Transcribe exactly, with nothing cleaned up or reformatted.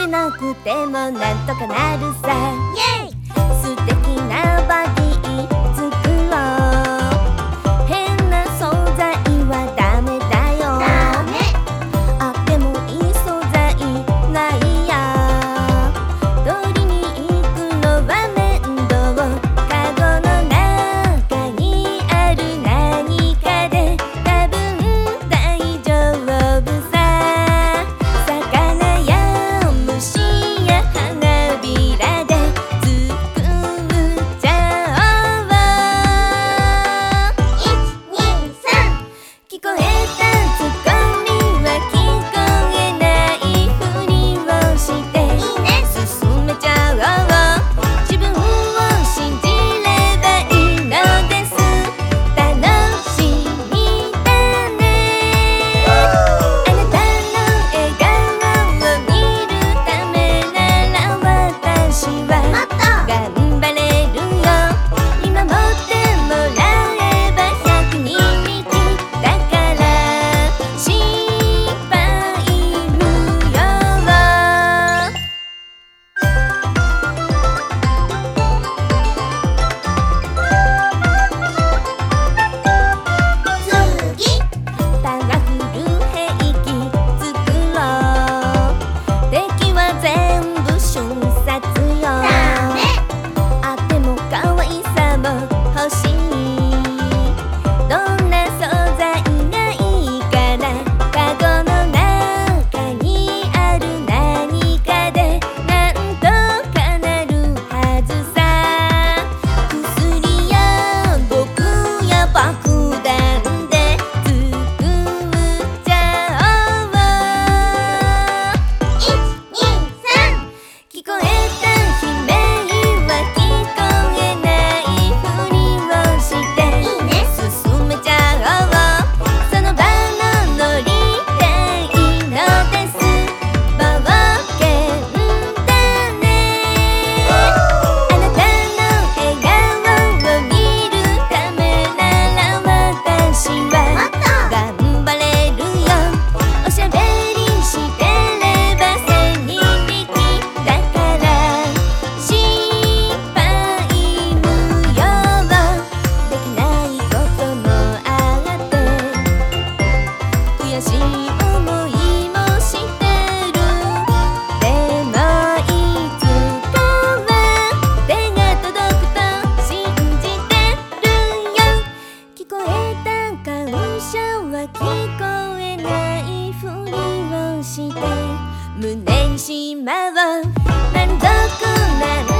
でなくてもなんとかなるさ。素敵なバディ作ろう。変な素材はダメだよ。あってもいい素材ないや。取りに行くのは面倒。カゴの中にある何かで多分大丈夫さ。魚や虫や花びらで作っちゃおう。いち、に、さん。聞こえたツッコミは聞こえないふりをして進めちゃおう。自分を信じればいいのです。楽しみだね。あなたの笑顔を見るためなら私は頑張れるよ。見守ってもらえば百人力だから心配無用。次パワフル兵器作ろう。敵は全部瞬殺よ。あっても可愛さも欲しい。どんな素材がいいかな。カゴの中にある何かでなんとかなるはずさ。薬や毒や爆弾で作っちゃおう。いち、に、さん。聞こえた悲鳴は聞こえないふりをして進めちゃおう。その場のノリでいいのです。冒険だね。あなたの笑顔を見るためなら私は頑張れるよ。おしゃべりしてれば千人力だから心配無用。できないこともあって悔しい思いもしてる。でもいつかは手が届くと信じてるよ。聞こえた感謝は聞こえないふりをして胸にしまう。満足なら